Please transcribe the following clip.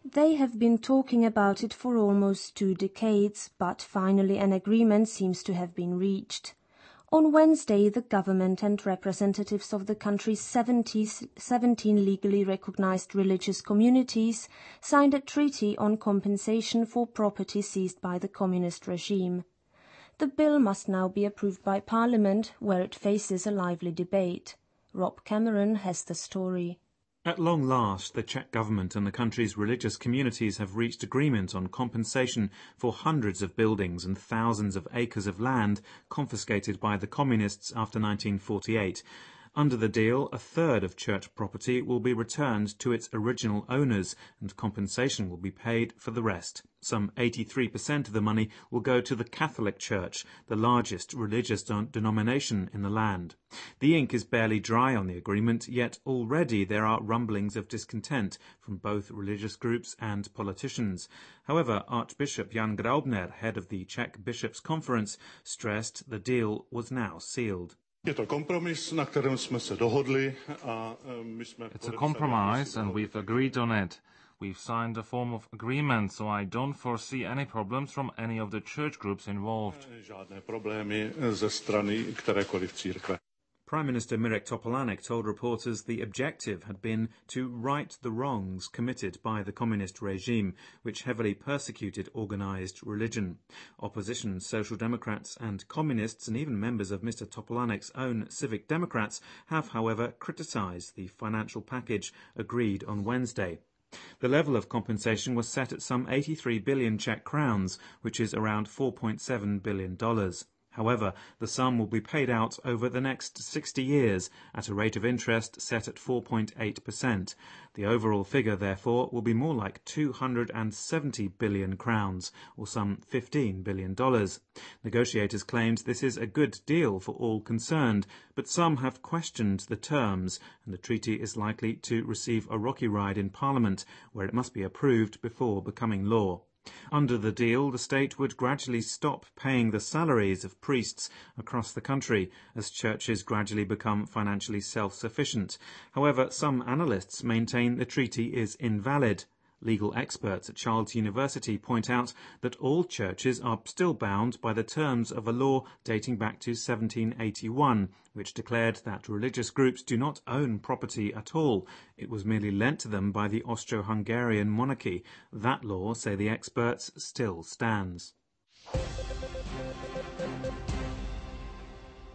They have been talking about it for almost 2 decades, but finally an agreement seems to have been reached. On Wednesday, the government and representatives of the country's 17 legally recognized religious communities signed a treaty on compensation for property seized by the communist regime. The bill must now be approved by Parliament, where it faces a lively debate. Rob Cameron has the story. At long last, the Czech government and the country's religious communities have reached agreement on compensation for hundreds of buildings and thousands of acres of land confiscated by the communists after 1948. Under the deal, a third of church property will be returned to its original owners, and compensation will be paid for the rest. Some 83% of the money will go to the Catholic Church, the largest religious denomination in the land. The ink is barely dry on the agreement, yet already there are rumblings of discontent from both religious groups and politicians. However, Archbishop Jan Graubner, head of the Czech Bishops' Conference, stressed the deal was now sealed. It's a compromise and we've agreed on it. We've signed a form of agreement, so I don't foresee any problems from any of the church groups involved. Prime Minister Mirek Topolánek told reporters the objective had been to right the wrongs committed by the communist regime, which heavily persecuted organised religion. Opposition Social Democrats and Communists, and even members of Mr Topolánek's own Civic Democrats, have, however, criticised the financial package agreed on Wednesday. The level of compensation was set at some 83 billion Czech crowns, which is around $4.7 billion. However, the sum will be paid out over the next 60 years at a rate of interest set at 4.8%. The overall figure, therefore, will be more like 270 billion crowns, or some $15 billion. Negotiators claimed this is a good deal for all concerned, but some have questioned the terms, and the treaty is likely to receive a rocky ride in Parliament, where it must be approved before becoming law. Under the deal, the state would gradually stop paying the salaries of priests across the country as churches gradually become financially self-sufficient. However, some analysts maintain the treaty is invalid. Legal experts at Charles University point out that all churches are still bound by the terms of a law dating back to 1781, which declared that religious groups do not own property at all. It was merely lent to them by the Austro-Hungarian monarchy. That law, say the experts, still stands.